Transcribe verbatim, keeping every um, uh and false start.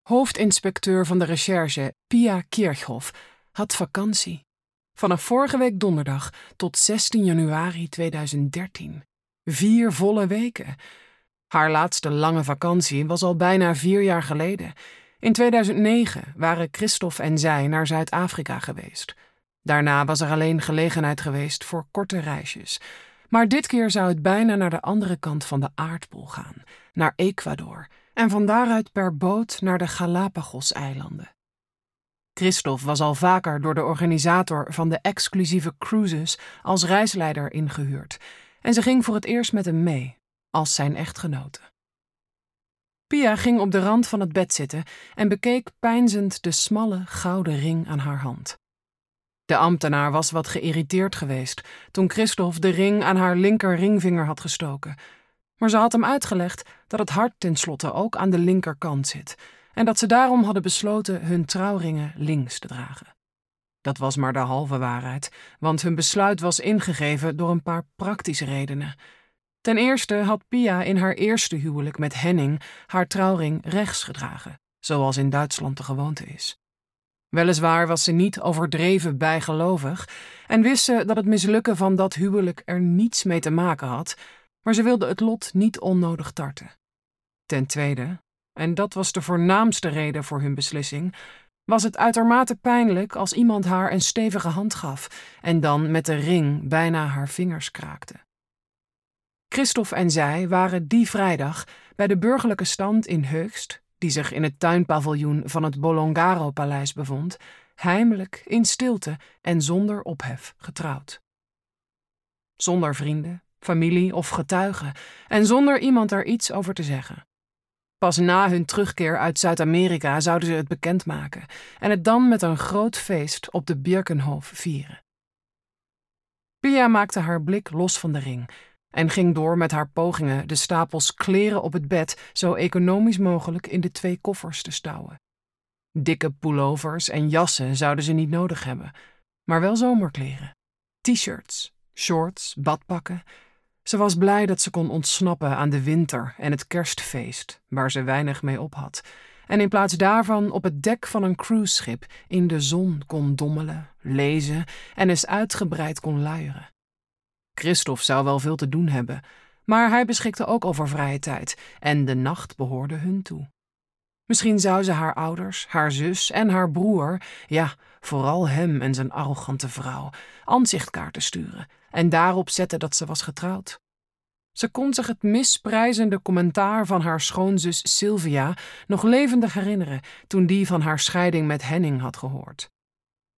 Hoofdinspecteur van de recherche, Pia Kirchhoff, had vakantie. Vanaf vorige week donderdag tot zestien januari tweeduizend dertien. Vier volle weken. Haar laatste lange vakantie was al bijna vier jaar geleden. In tweeduizend negen waren Christophe en zij naar Zuid-Afrika geweest. Daarna was er alleen gelegenheid geweest voor korte reisjes. Maar dit keer zou het bijna naar de andere kant van de aardbol gaan, naar Ecuador, en van daaruit per boot naar de Galapagos-eilanden. Christophe was al vaker door de organisator van de exclusieve cruises als reisleider ingehuurd en ze ging voor het eerst met hem mee, als zijn echtgenote. Pia ging op de rand van het bed zitten en bekeek peinzend de smalle gouden ring aan haar hand. De ambtenaar was wat geïrriteerd geweest toen Christophe de ring aan haar linker ringvinger had gestoken, maar ze had hem uitgelegd dat het hart tenslotte ook aan de linkerkant zit en dat ze daarom hadden besloten hun trouwringen links te dragen. Dat was maar de halve waarheid, want hun besluit was ingegeven door een paar praktische redenen. Ten eerste had Pia in haar eerste huwelijk met Henning haar trouwring rechts gedragen, zoals in Duitsland de gewoonte is. Weliswaar was ze niet overdreven bijgelovig en wist ze dat het mislukken van dat huwelijk er niets mee te maken had, maar ze wilde het lot niet onnodig tarten. Ten tweede, en dat was de voornaamste reden voor hun beslissing, was het uitermate pijnlijk als iemand haar een stevige hand gaf en dan met de ring bijna haar vingers kraakte. Christophe en zij waren die vrijdag bij de burgerlijke stand in Heugst, die zich in het tuinpaviljoen van het Bolongaro-paleis bevond, heimelijk, in stilte en zonder ophef getrouwd. Zonder vrienden, familie of getuigen en zonder iemand er iets over te zeggen. Pas na hun terugkeer uit Zuid-Amerika zouden ze het bekendmaken en het dan met een groot feest op de Birkenhof vieren. Pia maakte haar blik los van de ring en ging door met haar pogingen de stapels kleren op het bed zo economisch mogelijk in de twee koffers te stouwen. Dikke pullovers en jassen zouden ze niet nodig hebben, maar wel zomerkleren. T-shirts, shorts, badpakken. Ze was blij dat ze kon ontsnappen aan de winter en het kerstfeest, waar ze weinig mee op had, en in plaats daarvan op het dek van een cruiseschip in de zon kon dommelen, lezen en eens uitgebreid kon luieren. Christophe zou wel veel te doen hebben, maar hij beschikte ook over vrije tijd en de nacht behoorde hun toe. Misschien zou ze haar ouders, haar zus en haar broer, ja, vooral hem en zijn arrogante vrouw, aanzichtkaarten sturen en daarop zetten dat ze was getrouwd. Ze kon zich het misprijzende commentaar van haar schoonzus Sylvia nog levendig herinneren toen die van haar scheiding met Henning had gehoord.